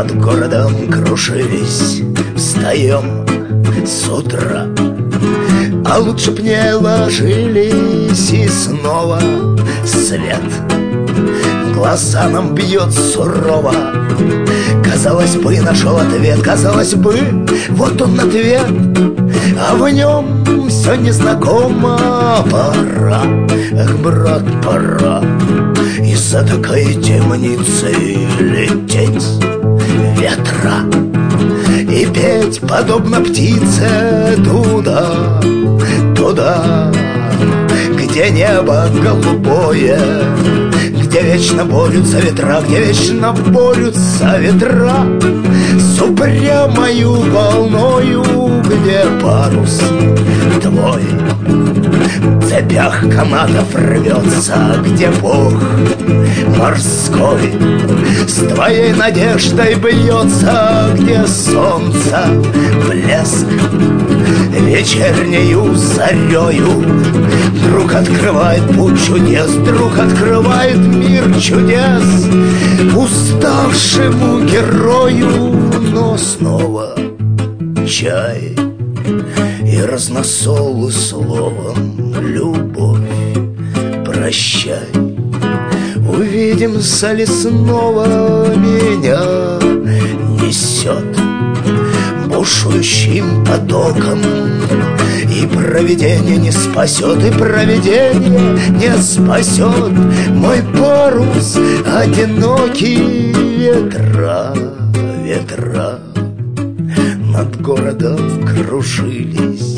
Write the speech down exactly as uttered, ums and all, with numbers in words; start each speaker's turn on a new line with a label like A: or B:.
A: над городом кружились. Встаем с утра, а лучше б не ложились. И снова свет в глаза нам бьет сурово. Казалось бы, нашел ответ, казалось бы, вот он ответ, а в нем все незнакомо. Пора, эх, брат, пора из такой темницы лететь ветра и петь, подобно птице, туда, туда, где небо голубое, где вечно борются ветра, где вечно борются ветра с упрямою волною, где парус твой в цепях канатов рвется, где Бог морской с твоей надеждой бьется, где солнце блеск вечернею зарею вдруг открывает путь чудес, вдруг открывает мир чудес уставшему герою. Но снова чай и разносолы словом любовь прощай. Увидимся ли снова, меня несет бушующим потоком, и провидение не спасет, и провидение не спасет мой парус одинокий. Ветра, ветра над городом кружились.